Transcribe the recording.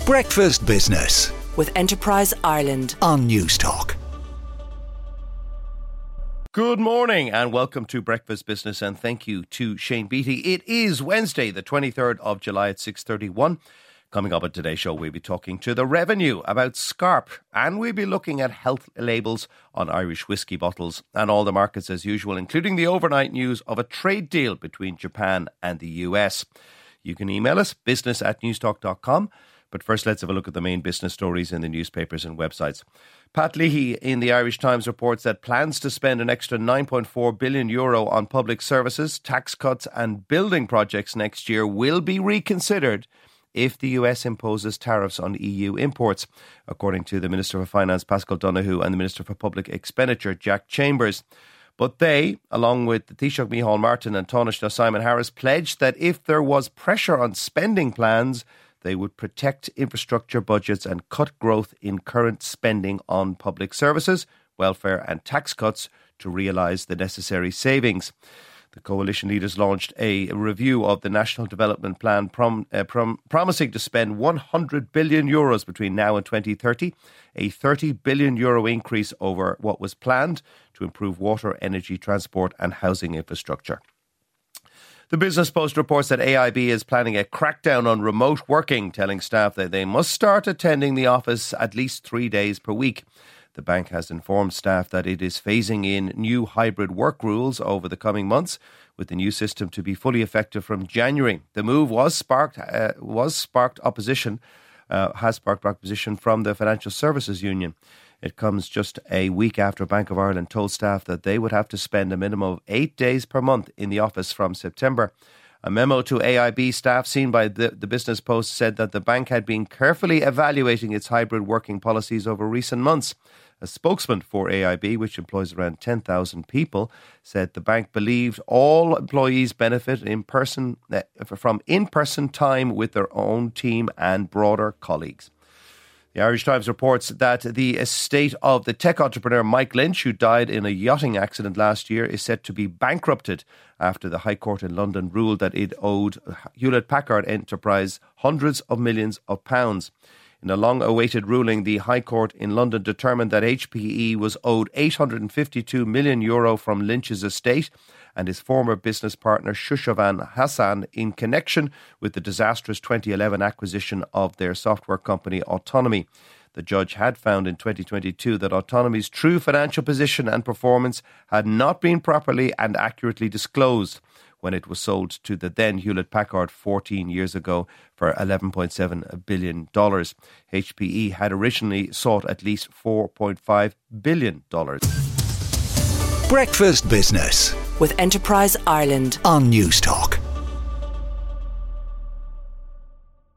Breakfast Business with Enterprise Ireland on Newstalk. Good morning and welcome to Breakfast Business, and thank you to Shane Beattie. It is Wednesday, the 23rd of July at 6:31. Coming up on today's show, we'll be talking to the Revenue about Scarp, and we'll be looking at health labels on Irish whiskey bottles and all the markets as usual, including the overnight news of a trade deal between Japan and the US. You can email us, business@newstalk.com. But first, let's have a look at the main business stories in the newspapers and websites. Pat Leahy in the Irish Times reports that plans to spend an extra €9.4 billion on public services, tax cuts and building projects next year will be reconsidered if the US imposes tariffs on EU imports, according to the Minister for Finance, Paschal Donohoe, and the Minister for Public Expenditure, Jack Chambers. But they, along with the Taoiseach Micheál Martin and Taoiseach Simon Harris, pledged that if there was pressure on spending plans, they would protect infrastructure budgets and cut growth in current spending on public services, welfare and tax cuts to realise the necessary savings. The coalition leaders launched a review of the National Development Plan promising to spend €100 billion between now and 2030, a €30 billion increase over what was planned to improve water, energy, transport and housing infrastructure. The Business Post reports that AIB is planning a crackdown on remote working, telling staff that they must start attending the office at least 3 days per week. The bank has informed staff that it is phasing in new hybrid work rules over the coming months, with the new system to be fully effective from January. The move has sparked opposition from the Financial Services Union. It comes just a week after Bank of Ireland told staff that they would have to spend a minimum of 8 days per month in the office from September. A memo to AIB staff seen by the Business Post said that the bank had been carefully evaluating its hybrid working policies over recent months. A spokesman for AIB, which employs around 10,000 people, said the bank believed all employees benefit from in-person time with their own team and broader colleagues. The Irish Times reports that the estate of the tech entrepreneur Mike Lynch, who died in a yachting accident last year, is set to be bankrupted after the High Court in London ruled that it owed Hewlett-Packard Enterprise hundreds of millions of pounds. In a long-awaited ruling, the High Court in London determined that HPE was owed €852 million from Lynch's estate and his former business partner Shushavan Hassan in connection with the disastrous 2011 acquisition of their software company Autonomy. The judge had found in 2022 that Autonomy's true financial position and performance had not been properly and accurately disclosed when it was sold to the then Hewlett-Packard 14 years ago for $11.7 billion. HPE had originally sought at least $4.5 billion. Breakfast Business with Enterprise Ireland on Newstalk.